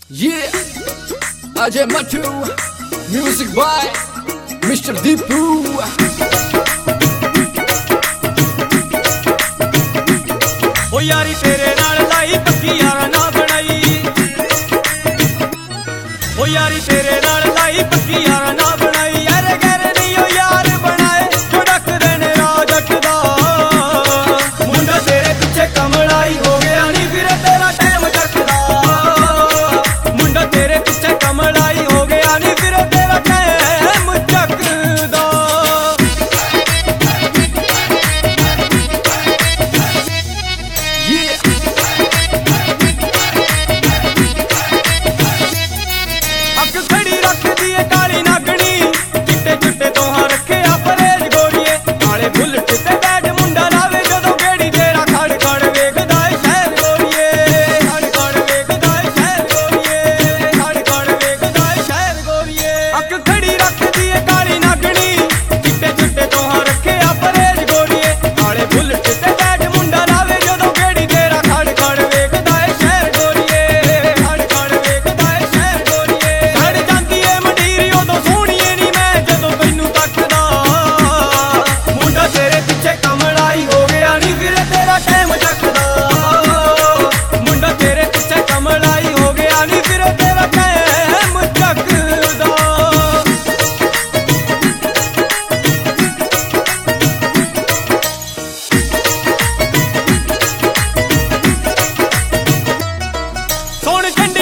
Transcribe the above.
Yeah, Ajay Mattu, music by Mr. Deepu. ओ यारी तेरे नाल लाई पक्की यारा ना बनाई, ओ यारी तेरे नाल लाई पक्की यारा ना बनाई। यार गैर नहीं ओ यार बनाए जो डक देने राजट दा मुंडा तेरे पीछे कमलाई हो गया नी फिर तेरा टाइम चकदा। मुंडा तेरे पीछे कमलाई हो गया नी फिर तेरा टाइम चकदा। Yeah, अग खड़ी रख दिए काली नागनी, चिट्टे चिट्टे तोहां रखे आ परहेज गोरीए। काले बुलट ते बैठ मुंडा लावे जदों गेड़ी तेरा खड़ खड़ वेखदा ए शहर गोरीए। खड़ खड़ वेखदा ए शहर गोरीए, खड़ खड़ वेखदा ए शहर गोरीए। अग खड़ी रख दिए काली नागनी, चिट्टे चिट्टे तोहां रखे आ परहेज गोरीए। काले बुलट ते बैठ मुंडा लावे जदों गेड़ी तेरा खड़ खड़ वेखदा ए शहर गोरीए। खड़ खड़ वेखदा ए शहर गोरीए। छड़ ਜਾਂਦੀ ਏ ਮੰਡੀਰੀ ਉਦੋਂ ਸੋਹਣੀਏ ਨੀ ਮੈਂ ਜਦੋਂ ਤੈਨੂੰ ਤੱਕਦਾ। ਮੁੰਡਾ ਤੇਰੇ ਪਿੱਛੇ ਕਮਲਾਈ ਹੋ ਗਿਆ ਨੀ ਫਿਰ ਤੇਰਾ ਟਾਈਮ ਚੱਕਦਾ। ਮੁੰਡਾ ਤੇਰੇ ਪਿੱਛੇ ਕਮਲਾਈ ਹੋ ਗਿਆ ਨੀ ਫਿਰ ਤੇਰਾ ਟਾਈਮ ਚੱਕਦਾ। ਸੁਣ